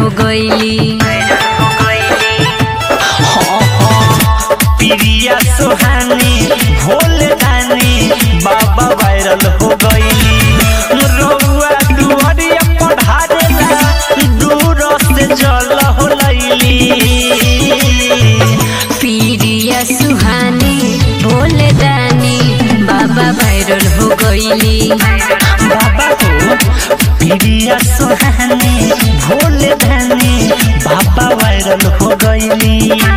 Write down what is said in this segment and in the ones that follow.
गईली। प्रिया सुहानी भोले दानी बाबा वायरल हो गईली। रउआ दुआरिया पढ़ारेला दूर से जल हो लईली। प्रिया सुहानी भोले दानी बाबा वायरल हो गईली। बाबा हो प्रिया सुहानी भोले दानी बाबा वायरल हो गईली।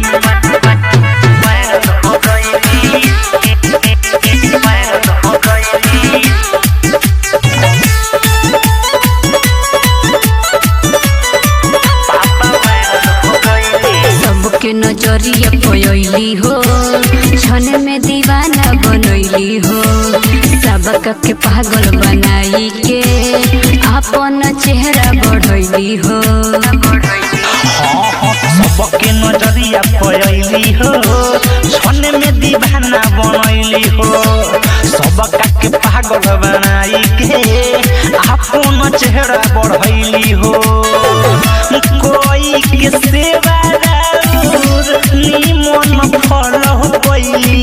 सबके नजरिया पयली हो छन में दीवाना बनैली हो। सबका के पागल बनाई के अपन चेहरा बढ़ैली हो। सबके नजरिया पयली हो छन में दीवाना बनैली हो। सबका के पागल बनाई के अपन चेहरा बढ़ैली हो। कोई के सेवा निमन फल हो गईली।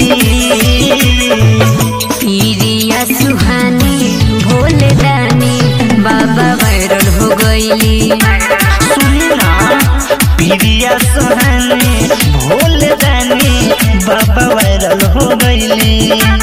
प्रिया सुहानी भोले दानी बाबा वायरल हो गईली। सुनी ना प्रिया सुहानी भोले दानी बाबा वायरल हो गईली।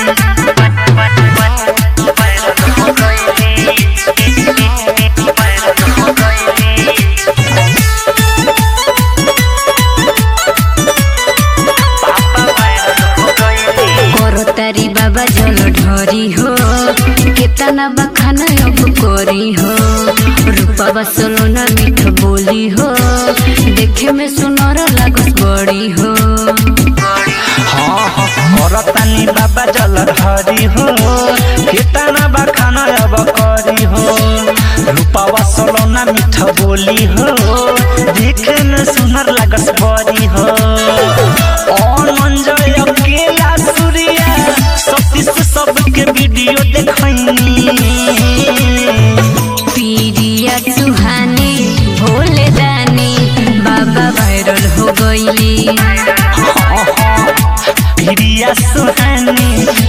तारी बाबा जल ढरी हो केतना बखाना अब कोरी हो। रूपा सोना मीठ बोली हो देखे में सुनर लागस बड़ी हो। करतानी बाबा जल ढरी हो केतना बखाना अब करी हो। रूपा सोना मीठ बोली हो देखे में सुनर लागस बड़ी हो। अनंजय अकेला सूर्या सतीश सबके वीडियो देखैनी। प्रिया सुहानी भोले दानी बाबा वायरल हो गईली। प्रिया सुहानी